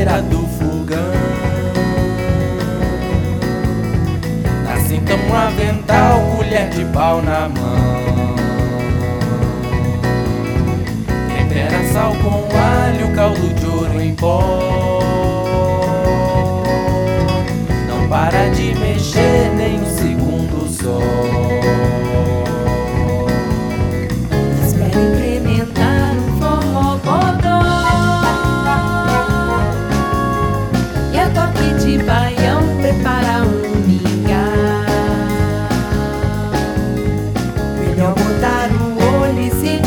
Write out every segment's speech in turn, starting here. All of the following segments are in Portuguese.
beira do fogão. Na cinta um avental, colher de pau na mão. Tempera sal com alho, caldo de ouro em pó. Não para de mexer nem um segundo só. Espera incrementar um forró bodó. E a toque de baião prepara um mingau. Melhor botar o olho e se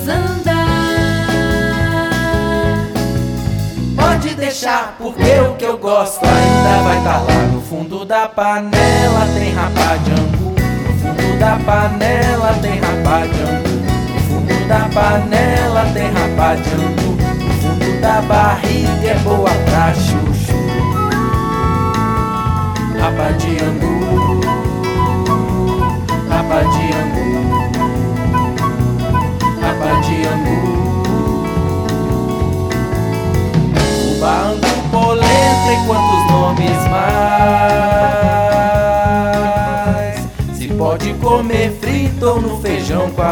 desandar. Pode deixar, porque o que eu gosto ainda vai estar lá. No fundo da panela tem rabá de angu. No fundo da panela tem rabá de angu. No fundo da panela tem rabá de angu. No fundo da barriga é boa pra chuchu. Rabá de angu, rabá de angu, rabá de angu. Fubá, angu, polenta e quantos nomes mais. Se pode comer frito ou no feijão com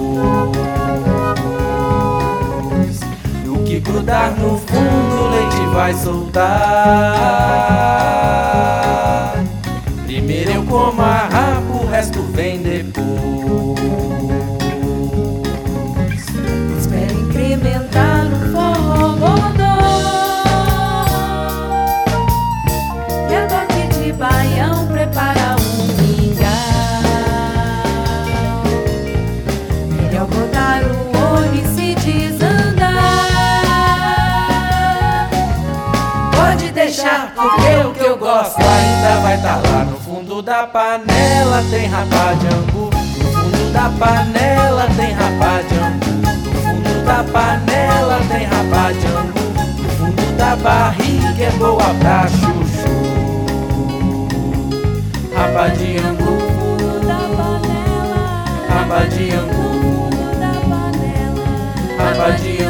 arroz. No que grudar no fundo o leite vai soltar. Primeiro eu como a rapa, o resto vem depois. Espera incrementar um forró bodó. E a toque de baião prepara um mingau. Melhor botar o olho e se desandar. Pode deixar, porque o que eu gosto ainda vai estar lá. No fundo da panela tem rabá de angu. No fundo da panela tem rabá de angu. No fundo da panela tem rabá de angu. No fundo da barriga é boa pra chuchu. Rabá de angu, Da panela, rabá de angu, da panela, rabá de angu.